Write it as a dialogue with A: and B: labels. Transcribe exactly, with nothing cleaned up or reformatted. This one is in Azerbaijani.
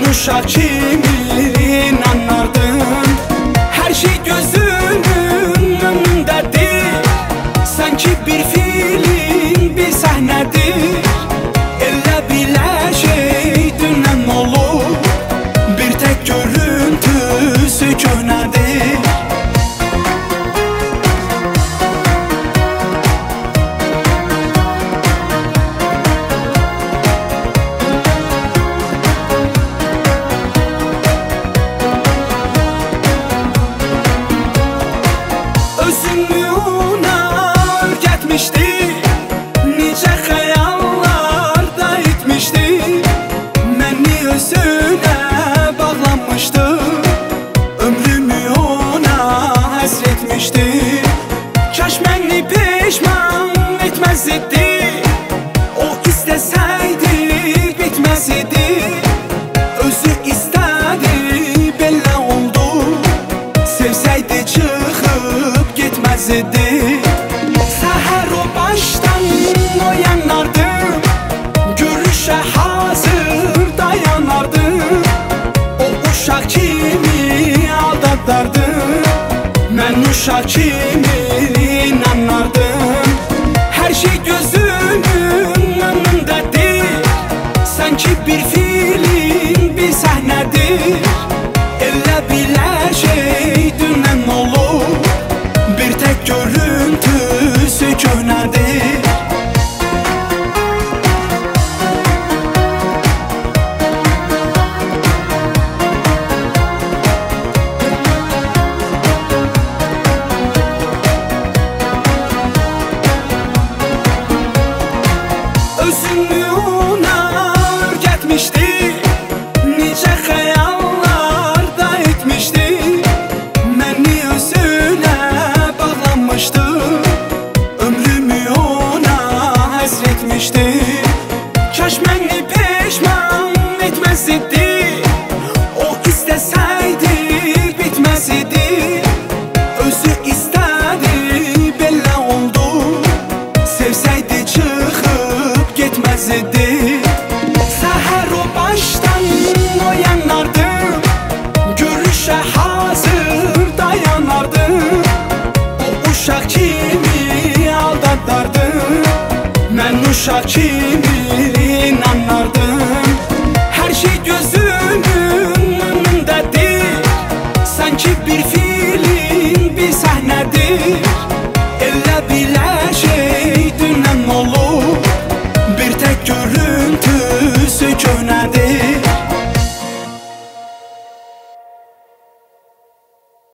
A: uşaq kimi inanardım. Hər şey gözümün önündədir, sanki bir film, bir səhnədir. Elə bilə şey dünən olur, bir tək görüntüsü köhnədir. Necə xəyallar da etmişdi, məni özünə bağlanmışdı, ömrümü ona həsr etmişdi. Kaş məni peşman etməz idi, o istəsəydi bitməz idi. Özü istədi, belə oldu, sevsəydi çıxıb getməz idi. Səhər o başdan oyanardım, görüşə hazır dayanardım. O uşaq kimi aldadardım, mən uşaq kimi inanardım. Hər şey gözümün önündədir, sanki bir film, bir səhnədir. Elə bilə şey dünən olur, bir tək görüntüsü köhnədir. Özünü ona öyrətmişdi, necə xəyallar da etmişdi, məni özünə bağlanmışdı, ömrümü ona həsr etmişdi. Kaş məni peşman etməz idi, o istəsəydi bitməz idi. Özü istədi, belə oldu, sevsəydi çıxıb getməz idi. Səhər o başdan oyanardım, görüşə hazır dayanardım. O uşaq kimi aldadardım, mən uşaq kimi